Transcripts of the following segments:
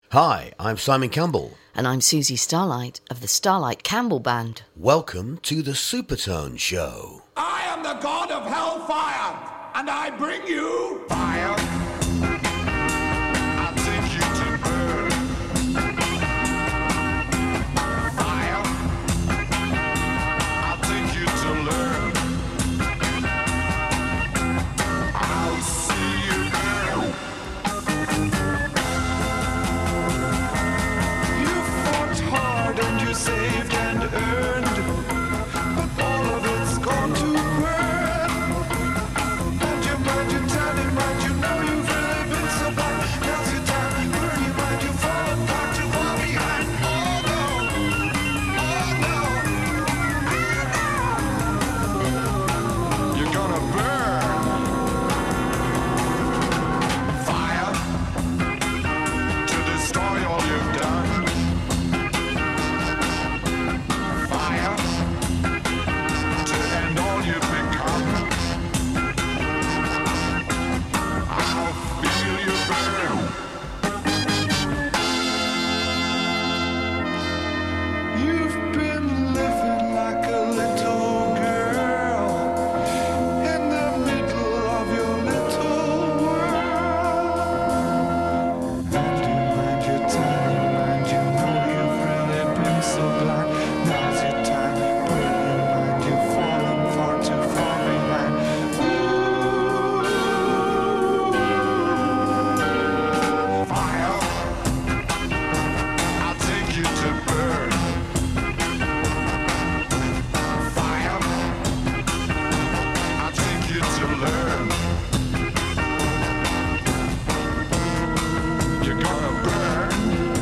Hi, I'm Simon Campbell. And I'm Susie Starlight of the Starlight Campbell Band. Welcome to the Supertone Show. I am the god of hellfire, and I bring you fire. I'll take you to burn. Fire. I'll take you to learn. I'll see you burn. You fought hard and you saved and earned, but all of it's gone to burn. Hold your mind, your time in mind, you know you've really been so blind. Now's your time, burn your mind, you fall apart, you fall behind. Oh no, you're gonna burn. Fire to destroy all you've done. Fire to end all you've become. I'll feel you burn. You've been living like a little girl in the middle of your little world. And you mind your tiny mind, you know you've really been so blind. Now's your time, burn your mind, you're falling far too far behind. Fire, I'll take you to burn. Fire, I'll take you to learn. You're gonna burn.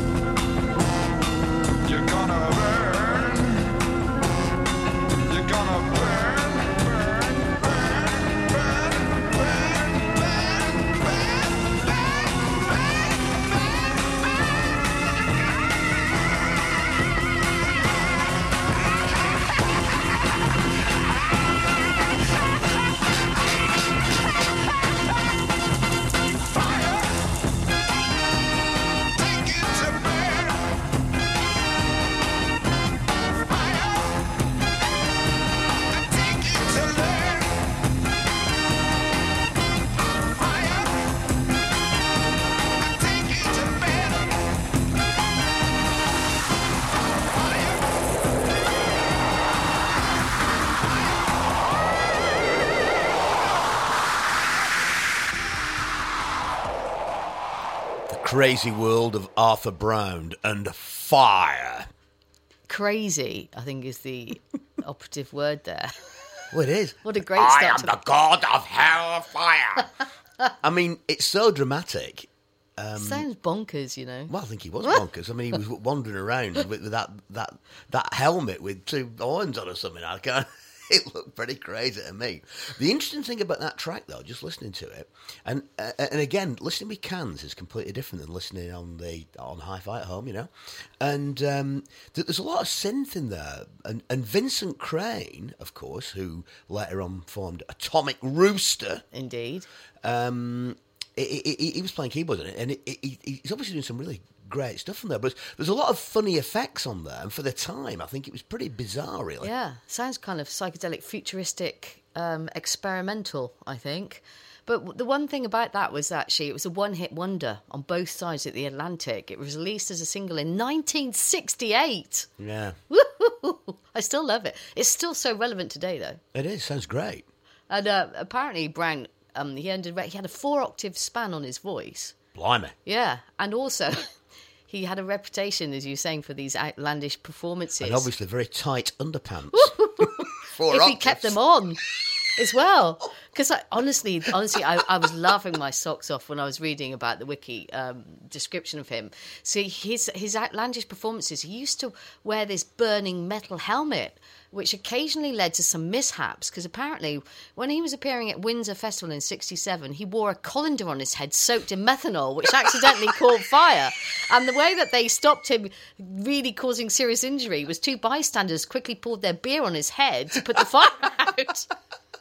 You're gonna burn. You're gonna burn, burn, burn, burn, burn, take it to burn. Fire, I take it to learn. Fire, I take it to burn. The crazy world of Arthur Brown and fire. Crazy, I think, is the operative word there. Well, it is. What a great I start am to the god of hellfire. I mean, it's so dramatic. Sounds bonkers, you know. Well, I think he was bonkers. I mean, he was wandering around with that helmet with two horns on or something. I can't. It looked pretty crazy to me. The interesting thing about that track, though, just listening to it, and again, listening with cans is completely different than listening on hi-fi at home, you know. And there's a lot of synth in there, and Vincent Crane, of course, who later on formed Atomic Rooster. Indeed. He was playing keyboard on it, and he's obviously doing some really great stuff on there. But there's a lot of funny effects on there, and for the time, I think it was pretty bizarre, really. Yeah, sounds kind of psychedelic, futuristic, experimental, I think. But the one thing about that was actually it was a one-hit wonder on both sides of the Atlantic. It was released as a single in 1968. Yeah, Woo-hoo-hoo. I still love it. It's still so relevant today, though. it is. Sounds great. And apparently Brown, he had a 4-octave span on his voice. Blimey. Yeah, and also he had a reputation, as you were saying, for these outlandish performances. And obviously very tight underpants. If he kept them on as well. Because honestly, I was laughing my socks off when I was reading about the wiki description of him. So his outlandish performances, he used to wear this burning metal helmet, which occasionally led to some mishaps, because apparently when he was appearing at Windsor Festival in 1967, he wore a colander on his head soaked in methanol, which accidentally caught fire. And the way that they stopped him really causing serious injury was two bystanders quickly poured their beer on his head to put the fire out.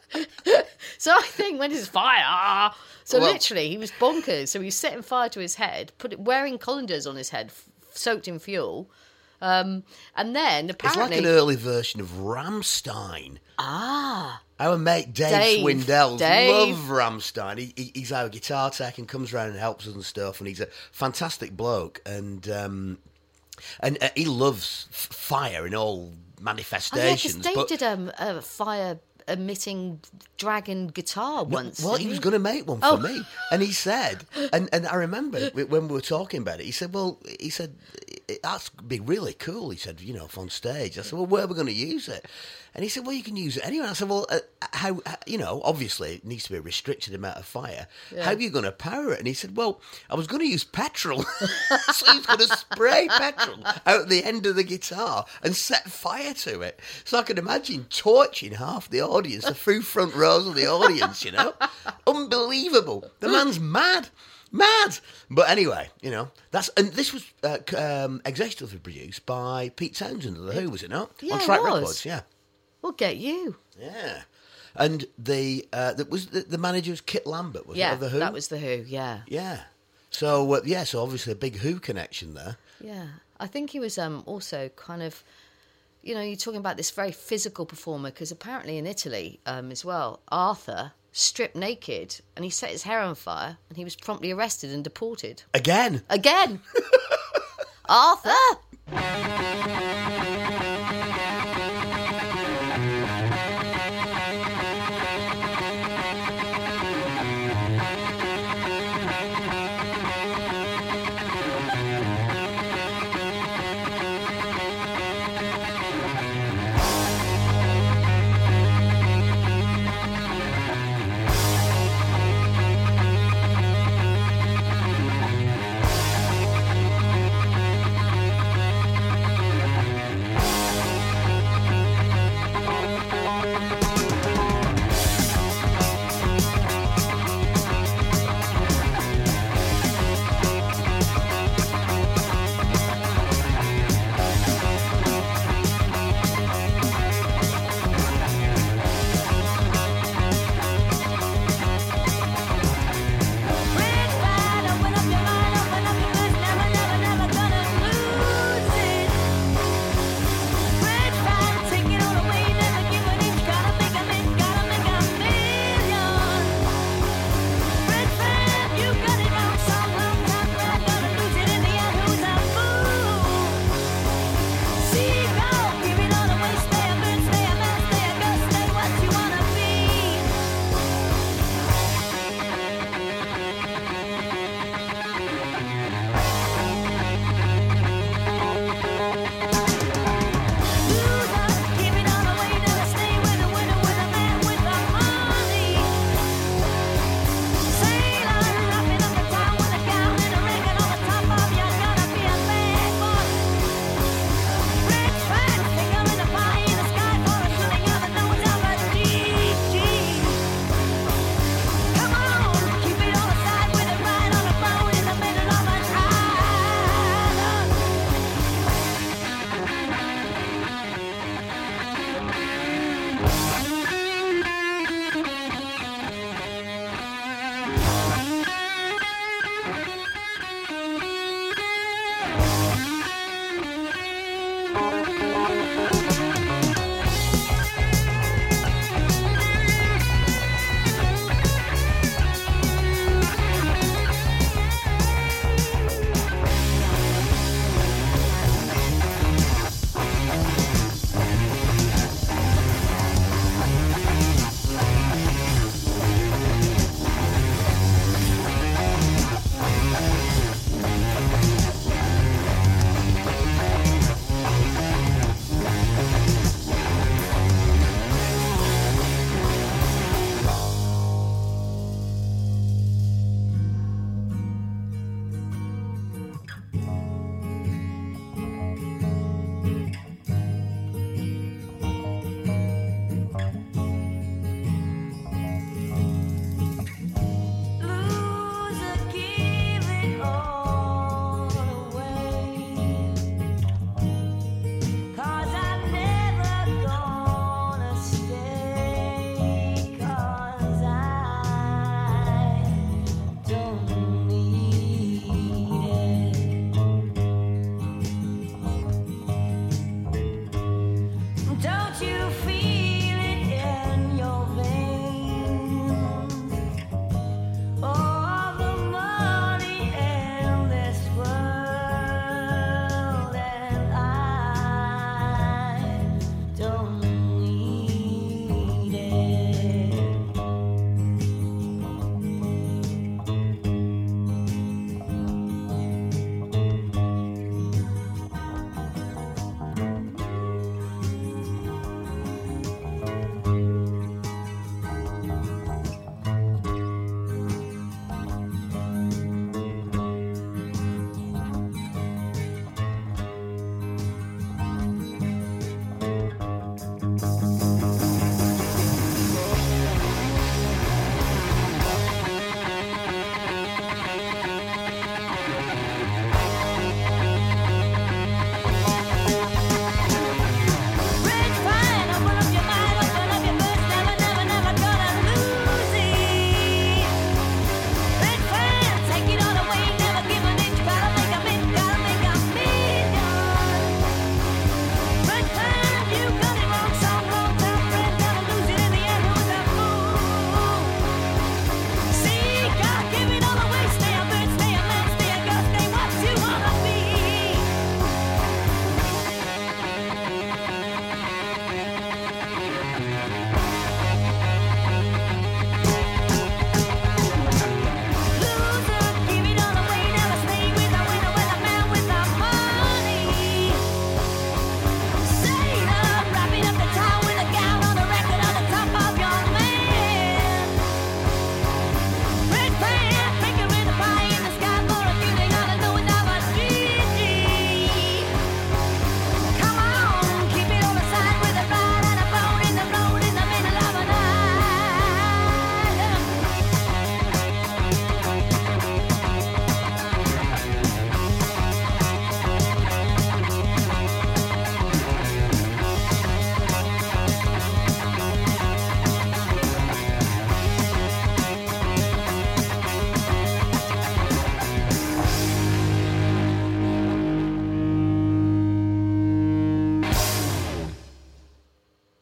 So I think when it's fire, so Well- literally he was bonkers. So he was setting fire to his head, wearing colanders on his head, soaked in fuel. And then It's apparently, like an early version of Rammstein. ah, Our mate Dave Dave. Swindell Dave. love Rammstein. He's our guitar tech and comes around and helps us and stuff. And he's a fantastic bloke. And he loves fire in all manifestations. Dave but did a fire emitting dragon guitar once. well, didn't he was he? going to make one for Oh. me, and he said, and I remember when we were talking about it. He said, that's be really cool. He said, if on stage. I said, well, where are we going to use it? And he said, well, you can use it anywhere. I said, well, how? Obviously it needs to be a restricted amount of fire. Yeah. How are you going to power it? And he said, well, I was going to use petrol. So he was going to spray petrol out the end of the guitar and set fire to it. So I can imagine torching half the audience, the few front rows of the audience, Unbelievable. The man's mad. Mad! But anyway, this was executively produced by Pete Townsend of The Who, was it not? Yeah, On Track it was. Records, yeah. We'll get you. Yeah. And that was the manager was Kit Lambert, was it, Yeah, of The Who? that was the Who. Yeah, Yeah. So, so obviously a big Who connection there. yeah. I think he was also kind of, you're talking about this very physical performer because apparently in Italy as well, Arthur stripped naked and he set his hair on fire and he was promptly arrested and deported. Again. Arthur!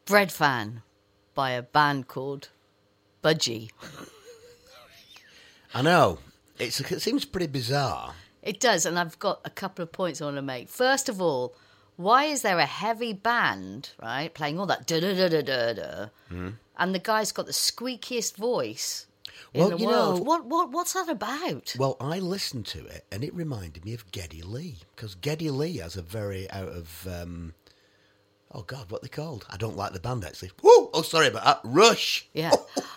Bread Fan by a band called Budgie. I know. It seems pretty bizarre. It does, and I've got a couple of points I want to make. First of all, why is there a heavy band, right, playing all that da-da-da-da-da-da, and the guy's got the squeakiest voice in the world? What's that about? Well, I listened to it, and it reminded me of Geddy Lee, because Geddy Lee has a very out of... oh, God, what are they called? I don't like the band, actually. Woo! Oh, sorry about that. Rush! Yeah.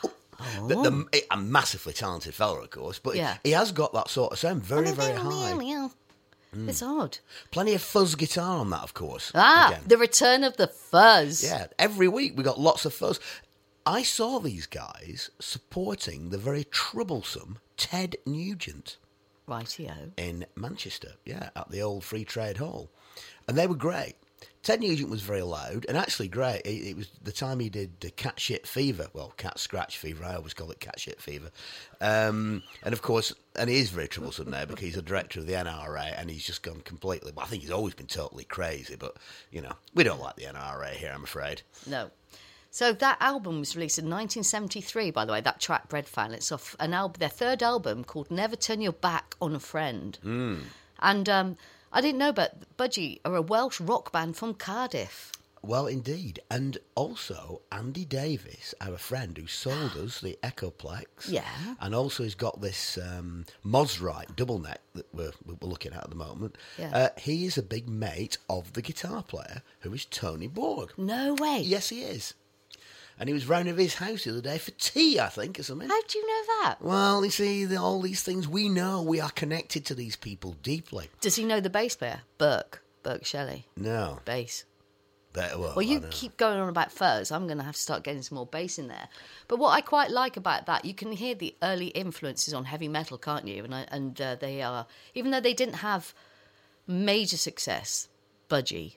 A massively talented fella, of course, but Yeah. he has got that sort of sound very, very high. It's odd. Plenty of fuzz guitar on that, of course. Ah, the return of the fuzz. Yeah, every week we got lots of fuzz. I saw these guys supporting the very troublesome Ted Nugent Rightio. in Manchester, at the old Free Trade Hall. And they were great. Ted Nugent was very loud and actually great. It was the time he did Cat Shit Fever. Well, Cat Scratch Fever. I always call it Cat Shit Fever. And of course, and he is very troublesome now because he's a director of the NRA and he's just gone completely... Well, I think he's always been totally crazy, but, we don't like the NRA here, I'm afraid. No. So that album was released in 1973, by the way, that track, Bread Fan. It's off their third album called Never Turn Your Back on a Friend. And I didn't know, but Budgie are a Welsh rock band from Cardiff. Well, indeed. And also, Andy Davis, our friend who sold us the Echoplex. Yeah. And also he's got this Mosrite double neck that we're looking at the moment. Yeah. He is a big mate of the guitar player, who is Tony Borg. No way. Yes, he is. And he was round at his house the other day for tea, I think, or something. How do you know that? Well, you see, all these things we know. We are connected to these people deeply. Does he know the bass player? Burke Shelley. No. Bass. Well, you keep going on about fuzz. I'm going to have to start getting some more bass in there. But what I quite like about that, you can hear the early influences on heavy metal, can't you? And they are, even though they didn't have major success, Budgie.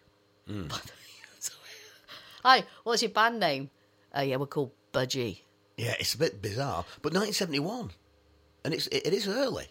Hi, what's your band name? Yeah, we're called Budgie. Yeah, it's a bit bizarre, but 1971, and it is early.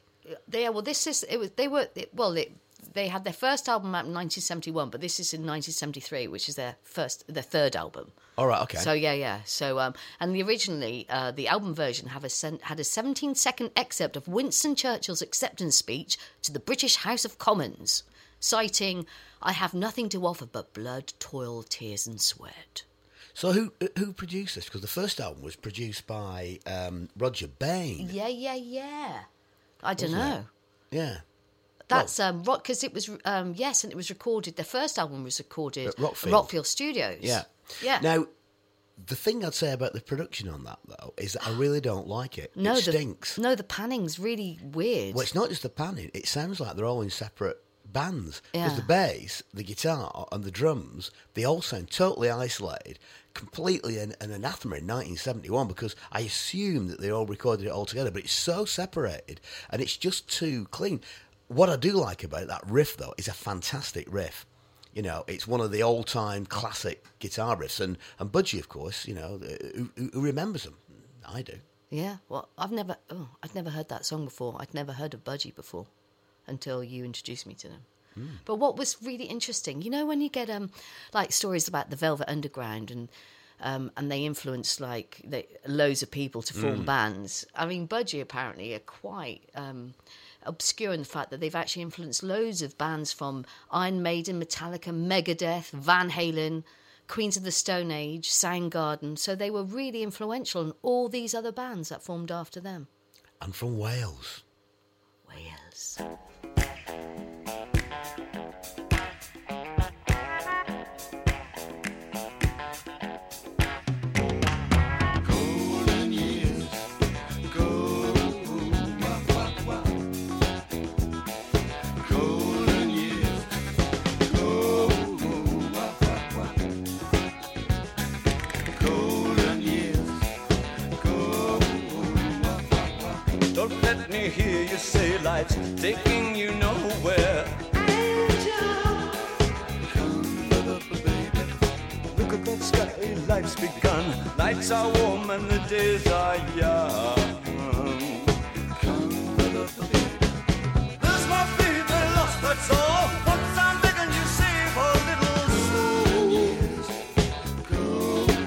They had their first album out in 1971, but this is in 1973, which is their third album. All right, okay. So yeah. So and originally the album version had a 17-second excerpt of Winston Churchill's acceptance speech to the British House of Commons, citing, "I have nothing to offer but blood, toil, tears, and sweat." So who produced this? Because the first album was produced by Roger Bain. Yeah. I don't know. Yeah. That's because it was and it was recorded. Their first album was recorded at Rockfield. Rockfield Studios. Yeah. Now, the thing I'd say about the production on that though is that I really don't like it. No, it stinks. The panning's really weird. Well, it's not just the panning. It sounds like they're all in separate bands. Yeah. Because the bass, the guitar, and the drums, they all sound totally isolated, completely an anathema in 1971, because I assume that they all recorded it all together, but it's so separated, and it's just too clean. What I do like about that riff, though, is a fantastic riff. It's one of the all-time classic guitar riffs, and Budgie, of course, who remembers them? I do. Yeah, well, I'd never heard that song before. I'd never heard of Budgie before until you introduced me to them. But what was really interesting, when you get stories about the Velvet Underground and they influenced loads of people to form bands. I mean, Budgie apparently are quite obscure in the fact that they've actually influenced loads of bands from Iron Maiden, Metallica, Megadeth, Van Halen, Queens of the Stone Age, Soundgarden. So they were really influential in all these other bands that formed after them. And from Wales. Wales. Hear you say life's taking you nowhere. Angel, come up, baby. Look at that sky, life's begun. Nights are warm and the days are young. Come up, baby. There's my fever lost, that's all. Once I'm begging you, save a little soul. Go.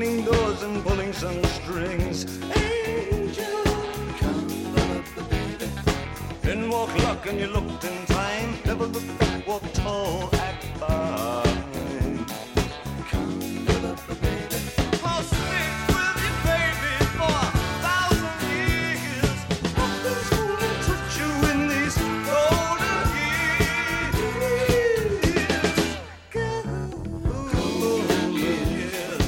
opening doors and pulling some strings. Angel, come up, baby. Then walk luck and you looked in time. Never looked back, walk tall, act fine. Come up, baby. I'll stick with you, baby, for 1,000 years. Nothing's gonna touch you in these golden years. Golden years.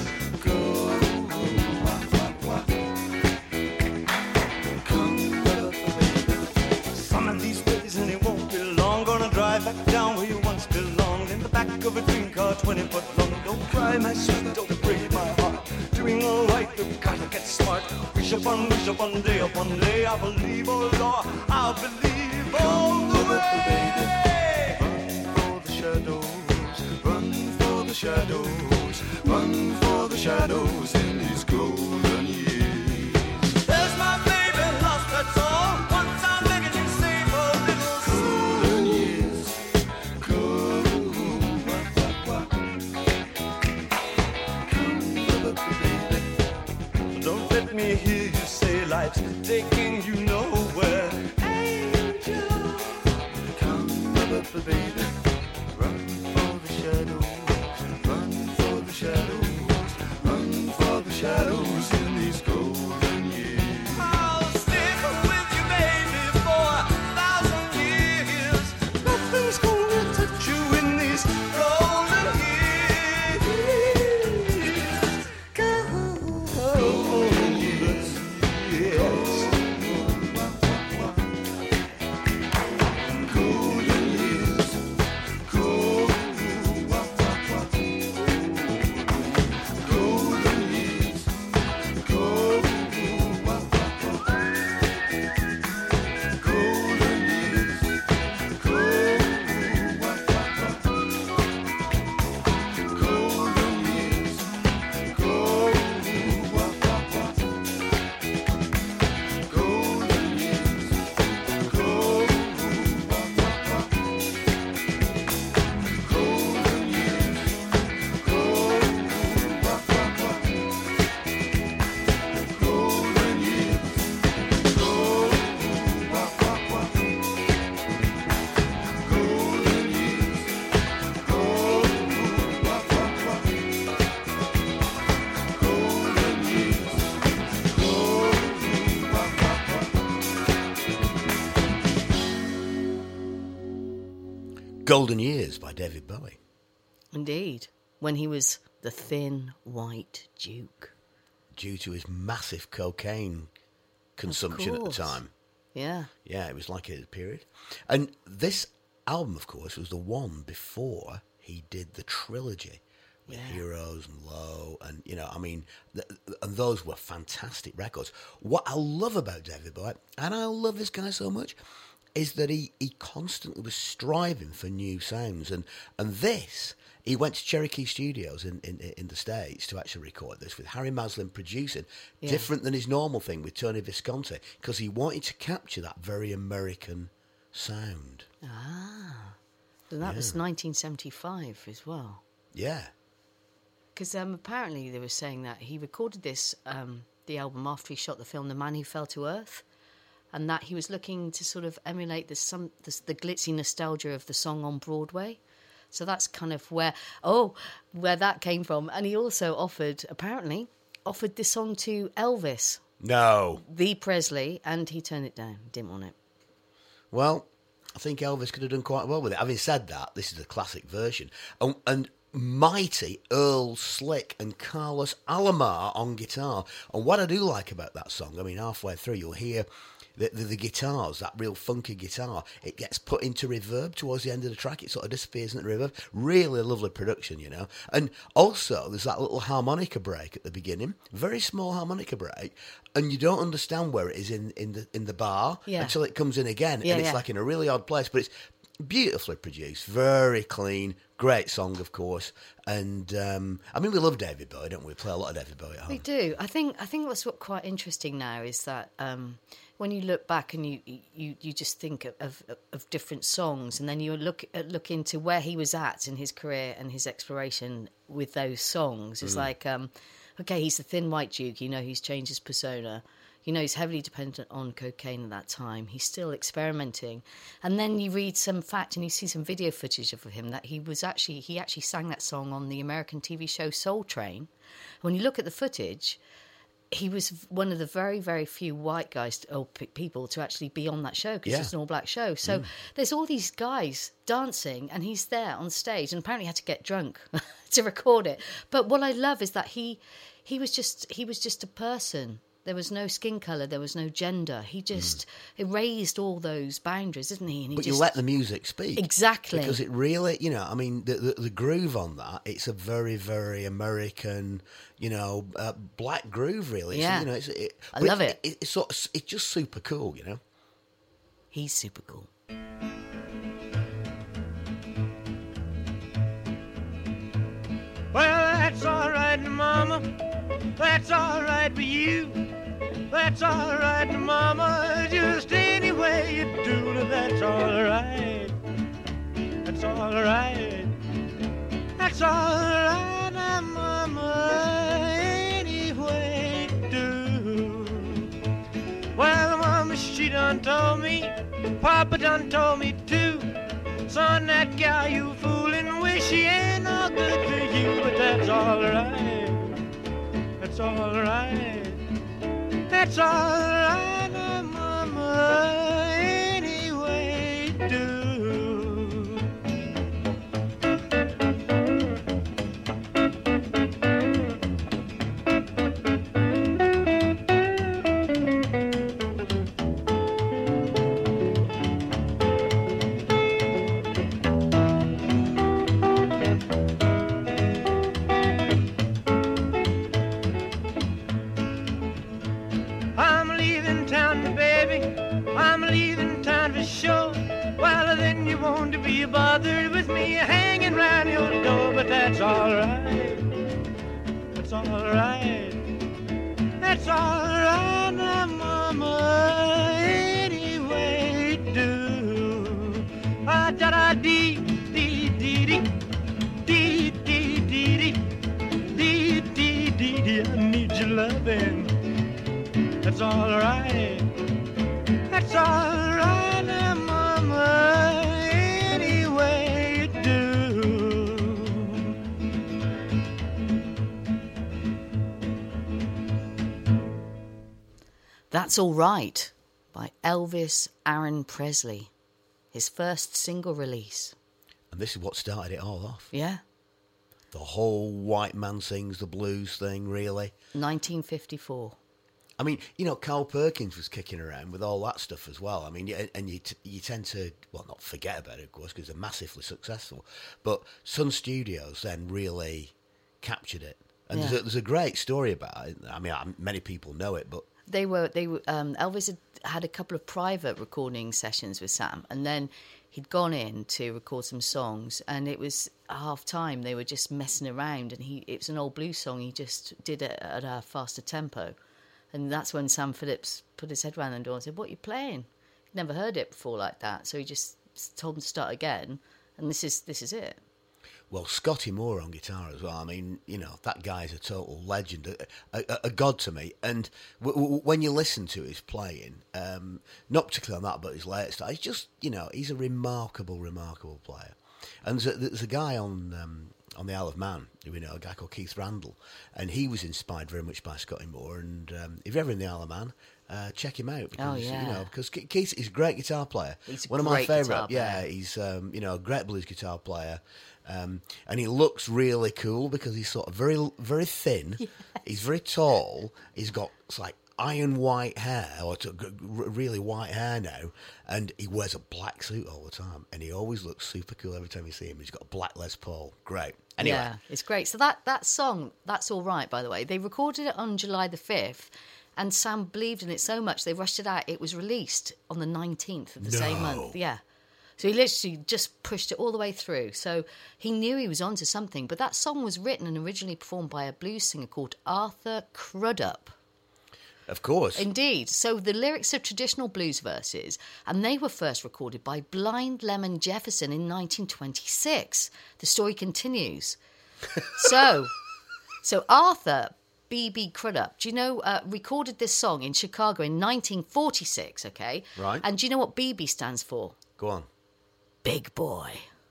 Some of these days and it won't be long. Gonna drive back down where you once belonged. In the back of a dream car, 20 foot long. Don't cry, my sweet, don't break my heart. Doing alright, you've gotta get smart. Wish upon day, upon day. I believe, oh Lord, I believe all the way. Run for the shadows, run for the shadows, run for the shadows in these golden years. There's my baby lost, that's all. Once I'm begging you, save a little golden years. Don't let me hear you say life's taking you nowhere. Angel, come up, baby. Run for the shadows, run for the shadows, run for the shadows in these golden years. I'll stick with you, baby, for 1,000 years. Nothing's gonna touch you in these golden years. Golden years. Yes. Golden years. Golden years. Golden years. Golden years. Golden years. Golden years. Golden years. Golden Golden Years by David Bowie. Indeed. When he was the thin white Duke. Due to his massive cocaine consumption at the course. time. Yeah. Yeah, it was like a period. And this album, of course, was the one before he did the trilogy with Heroes and Low, and, you know, I mean, and those were fantastic records. What I love about David Bowie, and I love this guy so much, is that he constantly was striving for new sounds. And this, he went to Cherokee Studios in the States to actually record this with Harry Maslin producing, different than his normal thing with Tony Visconti, because he wanted to capture that very American sound. So that was 1975 as well. Yeah. Because apparently they were saying that he recorded this, the album, after he shot the film The Man Who Fell to Earth, and that he was looking to sort of emulate the glitzy nostalgia of the song on Broadway. So that's kind of where that came from. And he also apparently offered this song to Elvis. No. The Presley, and he turned it down. Didn't want it. Well, I think Elvis could have done quite well with it. Having said that, this is a classic version. And mighty Earl Slick and Carlos Alomar on guitar. And what I do like about that song, I mean, halfway through you'll hear the guitars, that real funky guitar, it gets put into reverb towards the end of the track. It sort of disappears into reverb. Really lovely production, you know. And also, there's that little harmonica break at the beginning, very small harmonica break, and you don't understand where it is in the bar until it comes in again, and it's like in a really odd place, but it's beautifully produced, very clean, great song, of course. And I mean, we love David Bowie, don't we? We play a lot of David Bowie at home. We do. I think what's quite interesting now is that when you look back and you just think of different songs, and then you look into where he was at in his career and his exploration with those songs. It's like, okay, he's the thin white Duke. You know, he's changed his persona. You know, he's heavily dependent on cocaine at that time. He's still experimenting. And then you read some fact and you see some video footage of him that he actually sang that song on the American TV show Soul Train. When you look at the footage, he was one of the very, very few white guys or people to actually be on that show because it's an all-black show. So there's all these guys dancing and he's there on stage and apparently had to get drunk to record it. But what I love is that he was just a person. There was no skin colour, there was no gender. He just erased all those boundaries, didn't he? And you let the music speak. Exactly. Because it really, you know, I mean, the groove on that, it's a very, very American, you know, black groove, really. Yeah. So, you know, I love it. It's just super cool, you know. He's super cool. Well, that's all right, Mama. That's all right with you. That's all right, Mama. Just any way you do it, that's all right. That's all right. That's all right, Mama. Any way you do. Well, Mama, she done told me. Papa done told me too. Son, that gal you fooling with, she ain't no good to you, but that's all right. That's all right. That's all right, Mama. Any way you do. Bothered with me hanging round your door, but that's all right. That's all right. That's all right now, Mama. Any way you do. Ah, da da dee dee dee dee dee dee dee dee dee dee dee. I need your loving. That's all right. That's all right now, Mama. That's All Right by Elvis Aaron Presley, his first single release. And this is what started it all off. Yeah. The whole white man sings the blues thing, really. 1954. I mean, you know, Carl Perkins was kicking around with all that stuff as well. I mean, and you tend to, well, not forget about it, of course, because they're massively successful. But Sun Studios then really captured it. And there's a great story about it. I mean, many people know it, but... Elvis had a couple of private recording sessions with Sam, and then he'd gone in to record some songs, and it was half time. They were just messing around, and it was an old blues song. He just did it at a faster tempo, and that's when Sam Phillips put his head round the door and said, "What are you playing?" He'd never heard it before like that, so he just told him to start again, and this is it. Well, Scotty Moore on guitar as well. I mean, you know, that guy's a total legend, a god to me. And when you listen to his playing, not particularly on that, but his latest, he's just, you know, he's a remarkable, remarkable player. And there's a guy on the Isle of Man, you know, a guy called Keith Randall, and he was inspired very much by Scotty Moore. And if you're ever in the Isle of Man, check him out because you know, because Keith is a great guitar player. He's one of my favourite. Yeah, he's you know, a great blues guitar player. And he looks really cool because he's sort of very, very thin. Yes. He's very tall. He's got like iron white hair, or really white hair now, and he wears a black suit all the time. And he always looks super cool every time you see him. He's got a black Les Paul. Great. Anyway. Yeah, it's great. So that song, That's All Right, by the way, they recorded it on July the 5th, and Sam believed in it so much they rushed it out. It was released on the 19th of the same month. Yeah. So he literally just pushed it all the way through. So he knew he was onto something. But that song was written and originally performed by a blues singer called Arthur Crudup. Of course. Indeed. So the lyrics are traditional blues verses, and they were first recorded by Blind Lemon Jefferson in 1926. The story continues. So Arthur B.B. Crudup, do you know, recorded this song in Chicago in 1946, okay? Right. And do you know what B.B. stands for? Go on. Big Boy.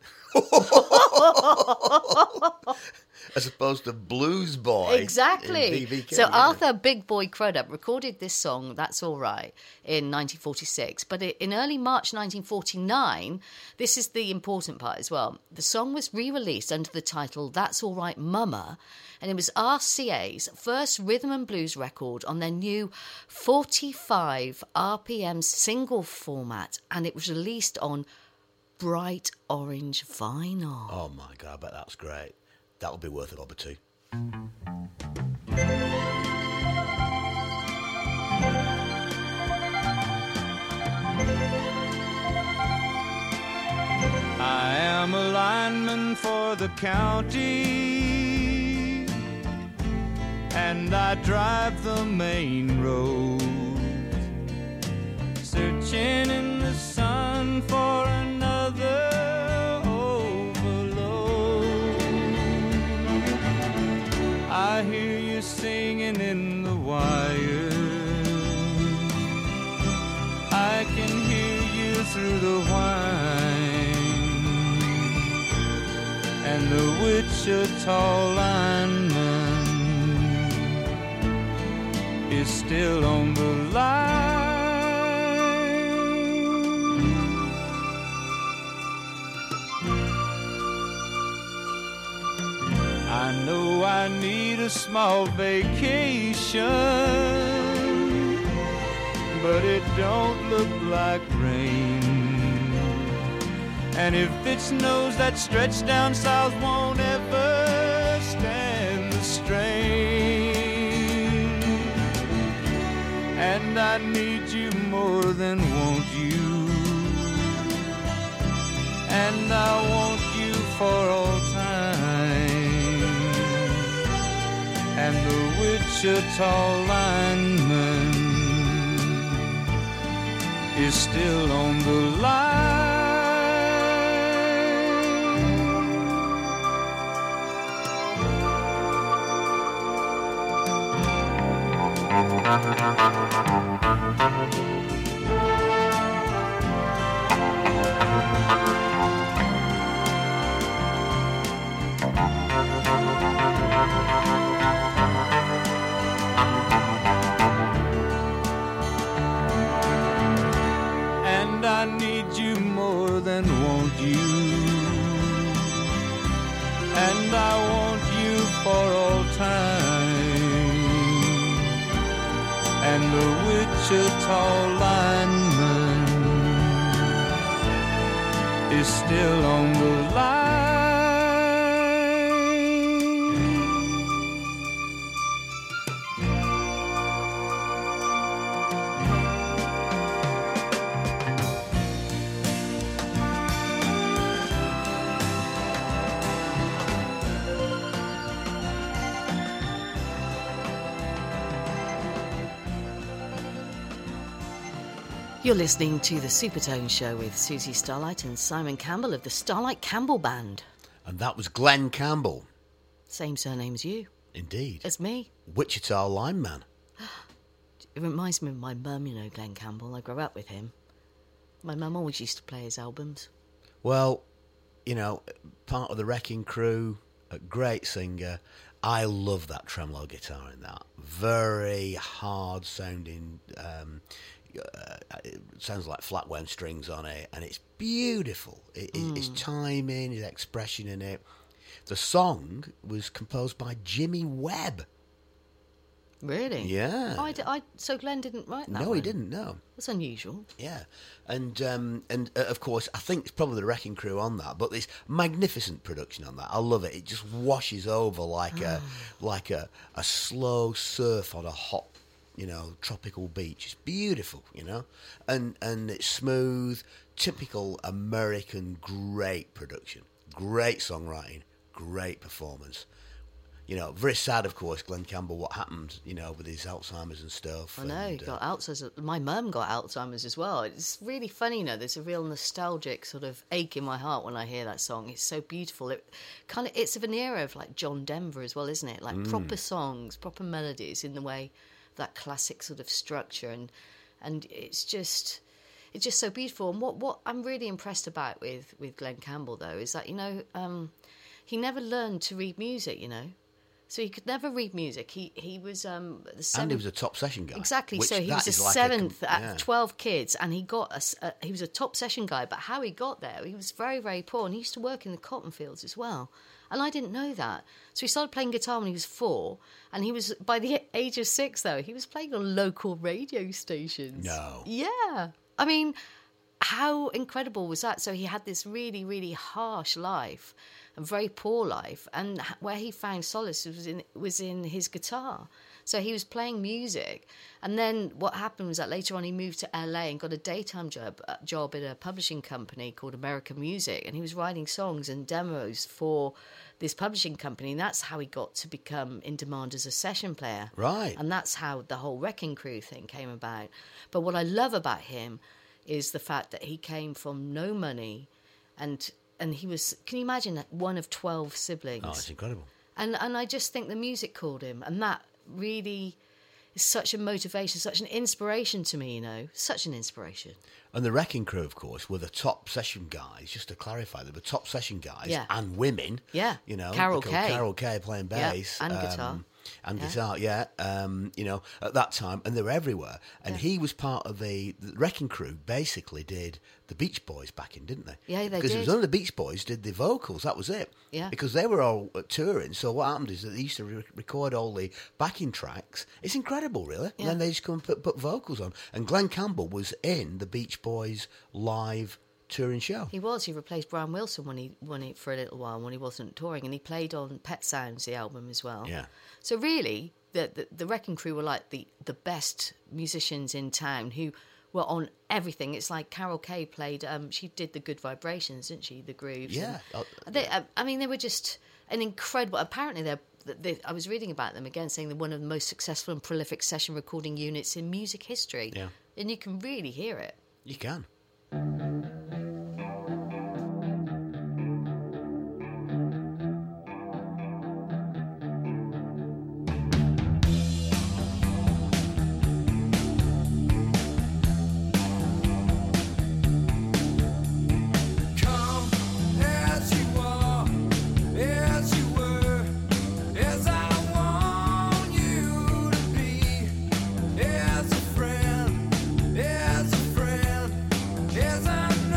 As opposed to Blues Boy. Exactly. in B.B. King, So yeah. Arthur Big Boy Crudup recorded this song, That's All Right, in 1946. But in early March 1949, this is the important part as well, the song was re-released under the title That's All Right Mama, and it was RCA's first rhythm and blues record on their new 45 RPM single format, and it was released on bright orange vinyl. Oh my God, I bet that's great. That'll be worth a bob or two. I am a lineman for the county, and I drive the main road, searching in the sun for another overload. I hear you singing in the wire, I can hear you through the whine, and the Wichita lineman is still on the line. I know I need a small vacation, but it don't look like rain. And if it snows, that stretch down south won't ever stand the strain. And I need you more than want you, and I want you for all time. And the Wichita lineman is still on the line. And I need you more than want you, and I want you for all time. And the Wichita lineman is still on the line. You're listening to the Supertone Show with Susie Starlight and Simon Campbell of the Starlight Campbell Band. And that was Glenn Campbell. Same surname as you. Indeed. As me. Wichita lineman. It reminds me of my mum, you know, Glenn Campbell. I grew up with him. My mum always used to play his albums. Well, you know, part of the Wrecking Crew, a great singer. I love that tremolo guitar in that. Very hard sounding. It sounds like flat wound strings on it, and it's beautiful. It's timing, his expression in it. The song was composed by Jimmy Webb. Really? Yeah. So Glenn didn't write that No, one? he didn't, no. That's unusual. Yeah. And of course, I think it's probably the Wrecking Crew on that, but this magnificent production on that. I love it. It just washes over like a slow surf on a hot, you know, tropical beach. It's beautiful, you know, and it's smooth, typical American, great production, great songwriting, great performance. You know, very sad, of course, Glenn Campbell, what happened, you know, with his Alzheimer's and stuff. I know, he got Alzheimer's. My mum got Alzheimer's as well. It's really funny, you know, there's a real nostalgic sort of ache in my heart when I hear that song. It's so beautiful. It's of an era of like John Denver as well, isn't it? Like proper songs, proper melodies in the way, that classic sort of structure. And it's just so beautiful. And what I'm really impressed about with Glenn Campbell, though, is that, you know, he never learned to read music, you know. So he could never read music. He was the seventh. And he was a top session guy. Exactly. So he was the seventh at 12 kids, and he was a top session guy. But how he got there, he was very, very poor, and he used to work in the cotton fields as well. And I didn't know that. So he started playing guitar when he was 4, and he was, by the age of 6, though, he was playing on local radio stations. No. Yeah. I mean, how incredible was that? So he had this really, really harsh life, a very poor life, and where he found solace was in his guitar. So he was playing music, and then what happened was that later on he moved to LA and got a daytime job at a publishing company called American Music, and he was writing songs and demos for this publishing company, and that's how he got to become in demand as a session player. Right. And that's how the whole Wrecking Crew thing came about. But what I love about him is the fact that he came from no money, and he was, can you imagine that, one of 12 siblings? Oh, it's incredible. And I just think the music called him, and that really is such a motivation, such an inspiration to me, you know, such an inspiration. And the Wrecking Crew, of course, were the top session guys, just to clarify, they were top session guys, Yeah. and women. Yeah. You know, Carol Kay playing bass. Yeah, and guitar. And guitar, yeah. You know, at that time, and they were everywhere. And he was part of the Wrecking Crew. Basically, did the Beach Boys back in, didn't they? Yeah, they because did. it was only the Beach Boys did the vocals. That was it. Yeah. Because they were all touring. So what happened is that they used to record all the backing tracks. It's incredible, really. Yeah. And then they just come and put vocals on. And Glenn Campbell was in the Beach Boys live touring show. He replaced Brian Wilson when he for a little while when he wasn't touring, and he played on Pet Sounds, the album, as well. Yeah. So really, the Wrecking Crew were like the best musicians in town who were on everything. It's like Carol Kay played. She did the Good Vibrations, didn't she? The grooves. Yeah. They were just an incredible. Apparently, I was reading about them again, saying they're one of the most successful and prolific session recording units in music history. Yeah. And you can really hear it. You can. Come as you are, as you were, as I want you to be, as a friend, as I know.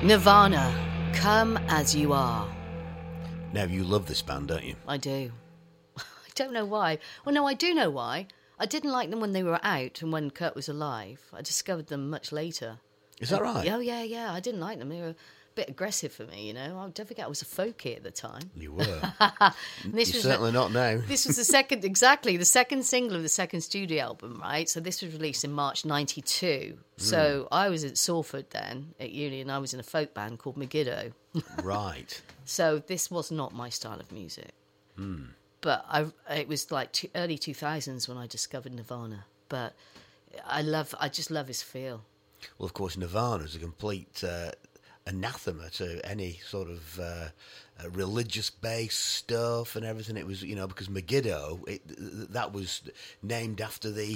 Nirvana, Come As You Are. Now, you love this band, don't you? I do. I don't know why. Well, no, I do know why. I didn't like them when they were out and when Kurt was alive. I discovered them much later. Is that right? Oh, yeah. I didn't like them. They were a bit aggressive for me, you know. Don't forget I was a folkie at the time. You were. You're certainly not now. This was the second single of the second studio album, right? So this was released in March 92. So I was at Salford then, at uni, and I was in a folk band called Megiddo. Right. So this was not my style of music. But it was like early 2000s when I discovered Nirvana. But I just love his feel. Well, of course, Nirvana is a complete anathema to any sort of religious-based stuff and everything. It was, because Megiddo, that was named after the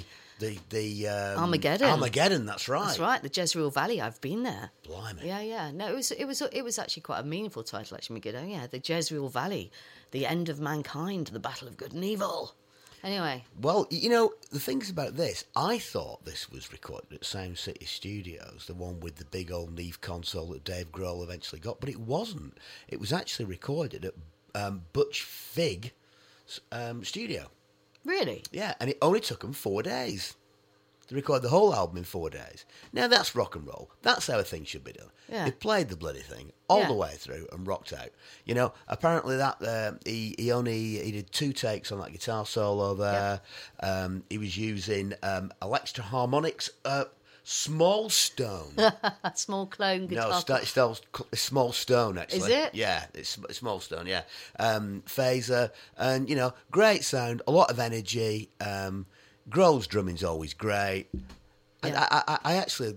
Armageddon. Armageddon, that's right. That's right. The Jezreel Valley. I've been there. Blimey. Yeah. No, it was actually quite a meaningful title, actually, Megiddo. Yeah, the Jezreel Valley, the end of mankind, the battle of good and evil. Anyway. Well, the things about this, I thought this was recorded at Sound City Studios, the one with the big old Neve console that Dave Grohl eventually got, but it wasn't. It was actually recorded at Butch Vig studio. Really? Yeah, and it only took them 4 days to record the whole album in 4 days. Now, that's rock and roll. That's how a thing should be done. Yeah. They played the bloody thing all the way through and rocked out. Apparently that he did 2 takes on that guitar solo there. Yeah. He was using Electro Harmonix, Small Stone. Small clone guitar. No, Small Stone, actually. Is it? Yeah, it's Small Stone, yeah. Phaser, and, great sound, a lot of energy. Grohl's drumming's always great. And Yeah. I actually,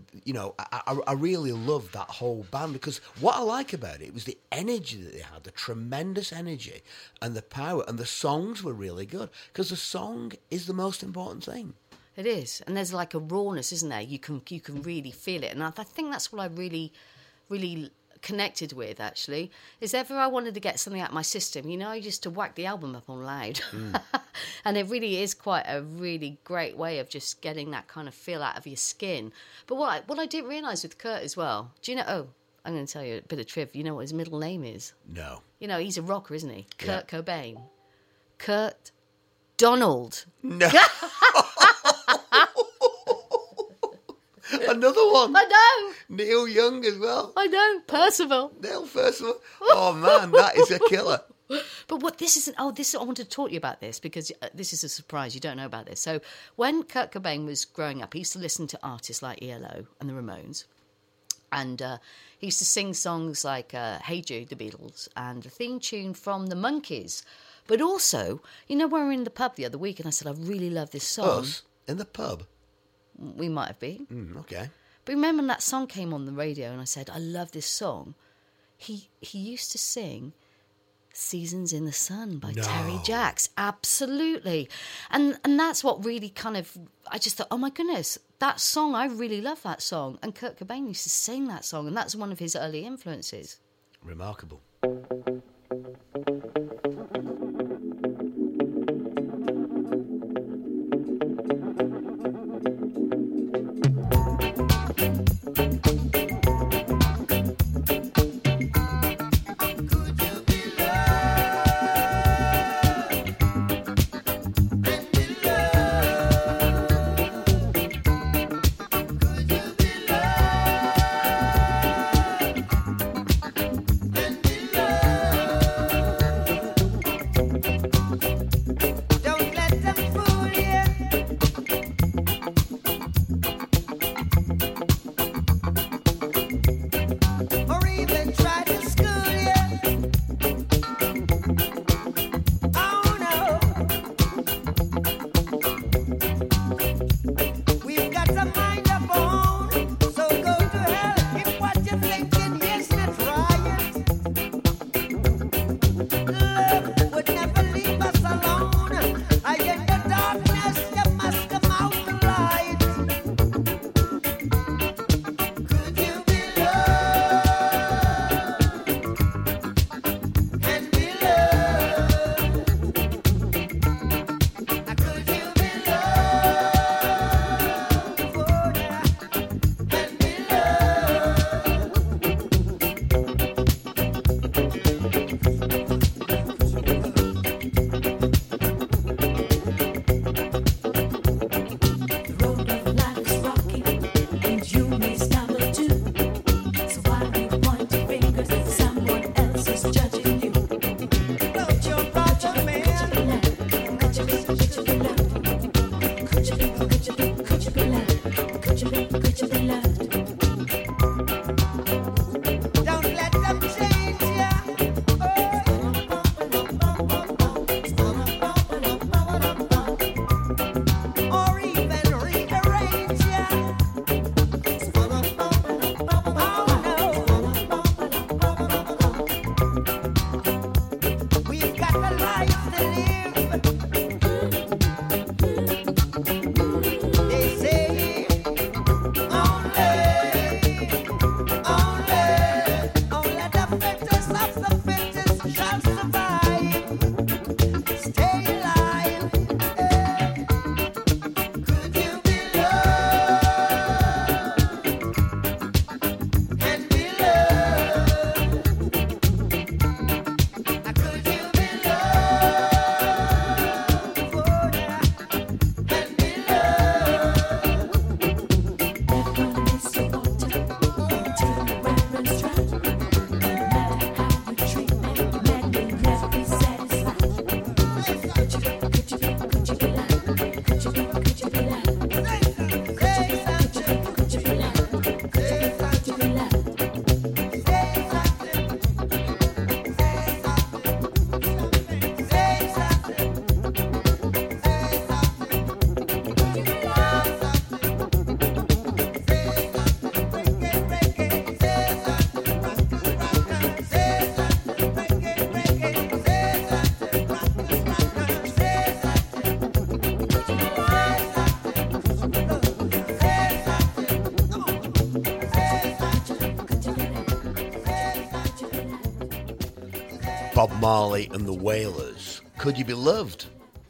I really love that whole band because what I like about it was the energy that they had, the tremendous energy and the power, and the songs were really good because the song is the most important thing. It is, and there's like a rawness, isn't there? You can really feel it, and I think that's what I really, really connected with. Actually, is ever I wanted to get something out of my system, I used to whack the album up on loud, and it really is quite a really great way of just getting that kind of feel out of your skin. But what I didn't realise with Kurt as well, do you know? Oh, I'm going to tell you a bit of trivia. You know what his middle name is? No. He's a rocker, isn't he? Kurt Cobain. Kurt Donald. No. Another one. I know. Neil Young as well. I know. Percival. Neil Percival. Oh man, that is a killer. But what this isn't. Oh, I wanted to talk to you about this because this is a surprise. You don't know about this. So when Kurt Cobain was growing up, he used to listen to artists like ELO and the Ramones, and he used to sing songs like "Hey Jude," the Beatles, and the theme tune from the Monkees. But also, when we were in the pub the other week, and I said I really love this song. Us in the pub. We might have been. Okay. But remember when that song came on the radio and I said, I love this song. He used to sing Seasons in the Sun by Terry Jacks. Absolutely. And that's what really kind of, I just thought, oh my goodness, that song, I really love that song. And Kurt Cobain used to sing that song, and that's one of his early influences. Remarkable. Don't let them change ya. Or even rearrange ya. We've got a life to live. They say only the fittest of the fittest shall survive. Stay alive. Could you be loved and be loved? Could you be loved and be loved? Bob Marley and the Wailers. Could You Be Loved?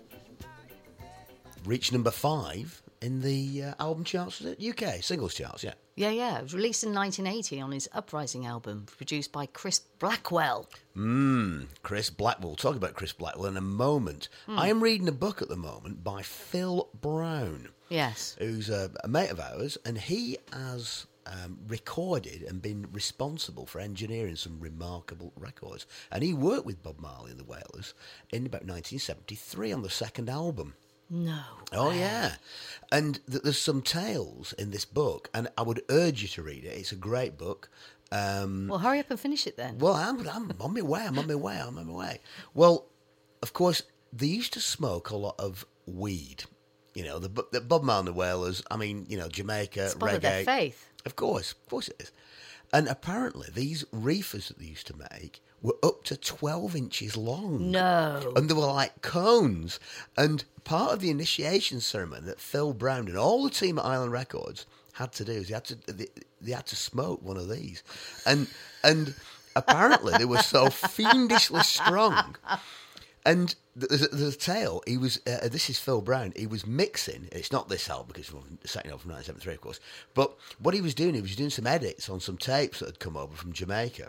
Reached number 5 in the album charts, was it? UK singles charts, yeah. Yeah. It was released in 1980 on his Uprising album, produced by Chris Blackwell. Chris Blackwell. We'll talk about Chris Blackwell in a moment. I am reading a book at the moment by Phil Brown, Yes. who's a mate of ours, and he has recorded and been responsible for engineering some remarkable records. And he worked with Bob Marley and the Wailers in about 1973 on the second album. No. Oh, yeah. And there's some tales in this book, and I would urge you to read it. It's a great book. Well, hurry up and finish it then. Well, I'm on my way. I'm on my way. Well, of course, they used to smoke a lot of weed. You know, the Bob Marley and the Wailers, I mean, you know, Jamaica, It's part reggae. of their faith. Of course it is. And apparently, these reefers that they used to make were up to 12 inches long. No. And they were like cones. And part of the initiation ceremony that Phil Brown and all the team at Island Records had to do is they had to smoke one of these. And apparently, they were so fiendishly strong. And there's a tale. He was. This is Phil Brown. He was mixing. It's not this album because it's from the second album from 1973, of course. But what he was doing some edits on some tapes that had come over from Jamaica,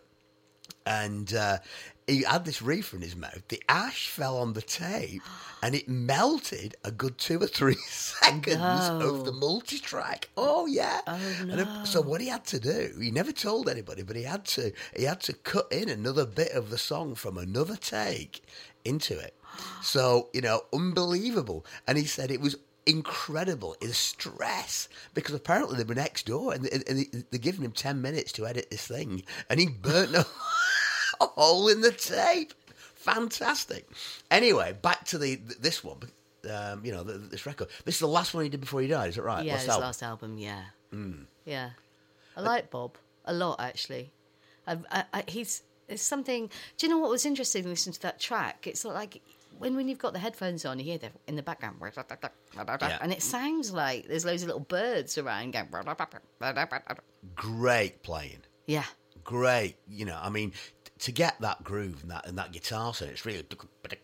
and he had this reefer in his mouth. The ash fell on the tape, and it melted a good 2 or 3 seconds of the multi-track. Oh yeah. Oh no. And so what he had to do, he never told anybody, but he had to cut in another bit of the song from another take into it. So, you know, unbelievable. And he said it was incredible in stress because apparently they were next door and they're giving him 10 minutes to edit this thing, and he burnt a hole in the tape. Fantastic. Anyway, back to this one. You know, this record. This is the last one he did before he died. Is that right? Yeah, his last album. Yeah. Yeah. I like Bob a lot, actually. He's something. Do you know what was interesting listening to that track? It's not like when you've got the headphones on, you hear that in the background, and it sounds like there's loads of little birds around going. Great playing. Yeah. Great. You know, I mean, to get that groove and that guitar sound, it's really.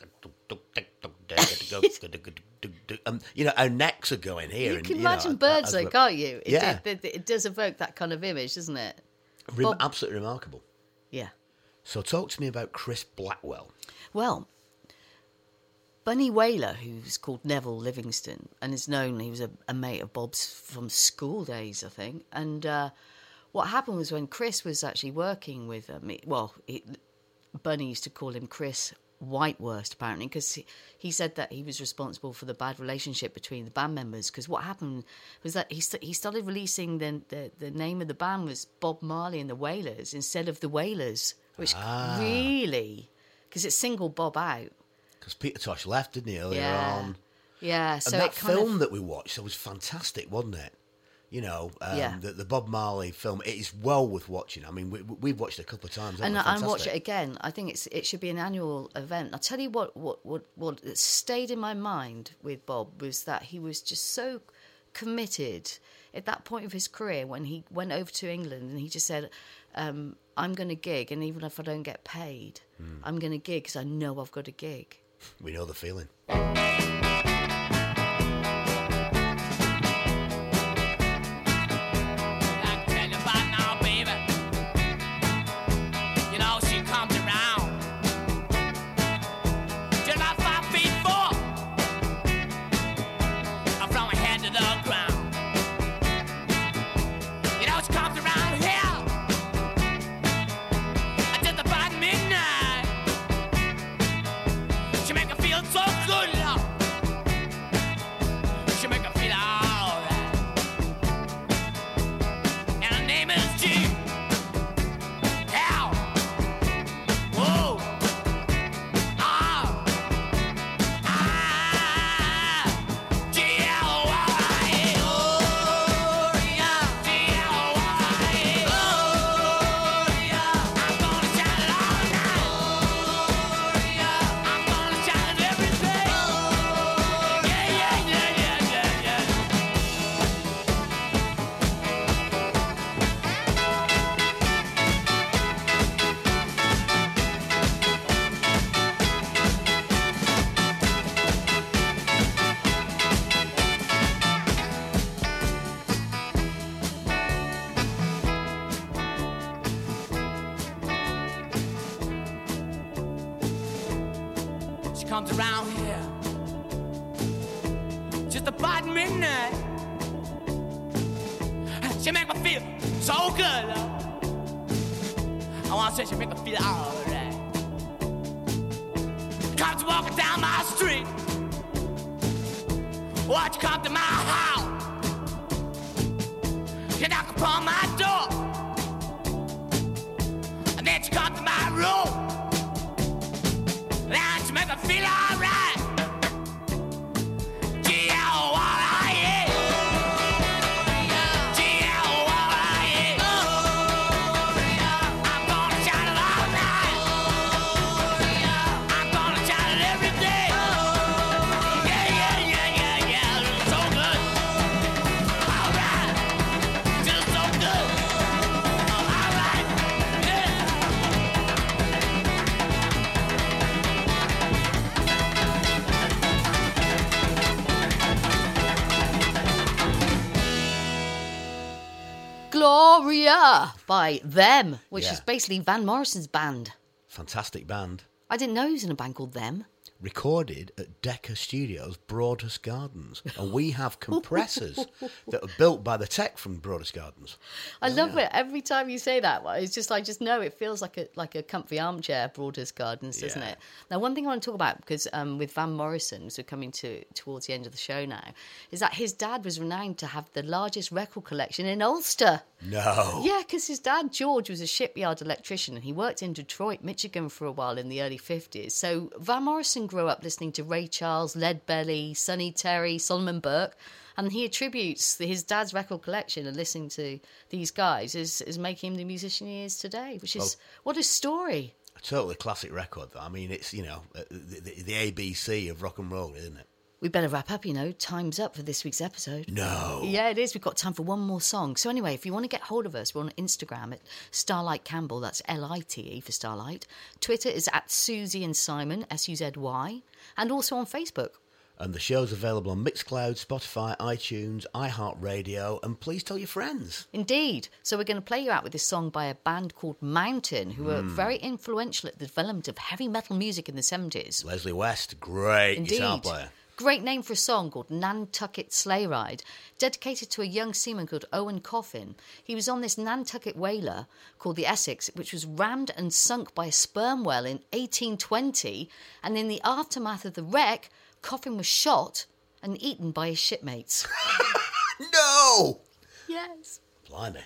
You know, our necks are going here. You and, can know, imagine birds, though, can't you? Yeah. It does evoke that kind of image, doesn't it? Absolutely remarkable. Yeah. So talk to me about Chris Blackwell. Well, Bunny Wailer, who's called Neville Livingston, and is known, he was a mate of Bob's from school days, I think. And what happened was when Chris was actually working with me, Bunny used to call him Chris Whiteworst, apparently, because he said that he was responsible for the bad relationship between the band members. Because what happened was that he started releasing the name of the band was Bob Marley and the Wailers instead of the Wailers, which really, because it singled Bob out. Because Peter Tosh left, didn't he, earlier on? Yeah, so And that it kind film of, that we watched, that was fantastic, wasn't it? You know, Yeah. the Bob Marley film, it is well worth watching. I mean, we've watched it a couple of times. and haven't we? I watch it Fantastic. again. I think it should be an annual event. I'll tell you what stayed in my mind with Bob was that he was just so committed at that point of his career when he went over to England and he just said, I'm going to gig, and even if I don't get paid, I'm going to gig because I know I've got a gig. We know the feeling. I can tell you about now, baby. You know, she comes around. Just about 5'4", from her head to the ground. You know, she comes around here at just about midnight. She make her feel so good, love. She make her feel alright. And her name is G. L. Whoa. R. I. G. L. Y. Oh, yeah. G. L. Y. Oh, yeah. I'm gonna shout it all night. Oh, yeah. I'm gonna shout it every day. Oh, yeah, yeah, yeah, yeah, yeah, yeah. She comes around here just about midnight. She make me feel so good, love. I wanna say she make me feel alright. Comes walking down my street. Watch you come to my house. You knock upon my door. And then you come to my room. Now you make me feel alright. G-L-Y-E. G-L-Y-E. I'm gonna shout it all night. I'm gonna shout it every day. Yeah, yeah, yeah, yeah, yeah. So good. Alright. Just so good. Alright. Yeah. Gloria by Them, which Yeah. is basically Van Morrison's band. Fantastic band. I didn't know he was in a band called Them. Recorded at Decca Studios, Broadhurst Gardens. And we have compressors that are built by the tech from Broadhurst Gardens. I love it every time you say that. It's just I just know it feels like a comfy armchair, Broadhurst Gardens, doesn't Yeah. it? Now, one thing I want to talk about because with Van Morrison, so coming towards the end of the show now, is that his dad was renowned to have the largest record collection in Ulster. No. Yeah, because his dad George was a shipyard electrician and he worked in Detroit, Michigan for a while in the early 50s. So Van Morrison grew up listening to Ray Charles, Leadbelly, Sonny Terry, Solomon Burke. And he attributes his dad's record collection and listening to these guys as making him the musician he is today, which is, what a story. A totally classic record, though. I mean, it's, you know, the ABC of rock and roll, isn't it? We better wrap up, time's up for this week's episode. No. Yeah, it is. We've got time for one more song. So anyway, if you want to get hold of us, we're on Instagram at Starlight Campbell. That's Lite for Starlight. Twitter is at Susie and Simon, SUZY. And also on Facebook. And the show's available on Mixcloud, Spotify, iTunes, iHeartRadio, and please tell your friends. Indeed. So we're going to play you out with this song by a band called Mountain, who were very influential at the development of heavy metal music in the 70s. Leslie West, great Indeed. guitar player. Great name for a song called Nantucket Sleigh Ride, dedicated to a young seaman called Owen Coffin. He was on this Nantucket whaler called the Essex, which was rammed and sunk by a sperm whale in 1820. And in the aftermath of the wreck, Coffin was shot and eaten by his shipmates. No! Yes. Blimey.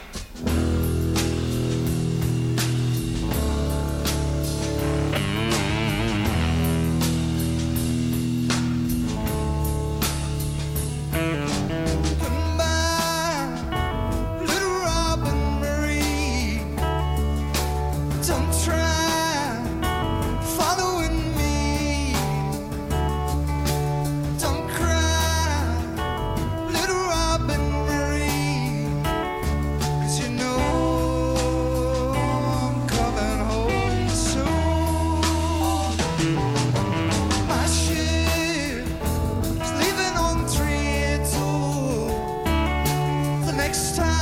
Goodbye, little Robin Marie. Don't try following me. Don't cry, little Robin Marie. 'Cause you know I'm coming home soon. My ship is leaving on 3-2. The next time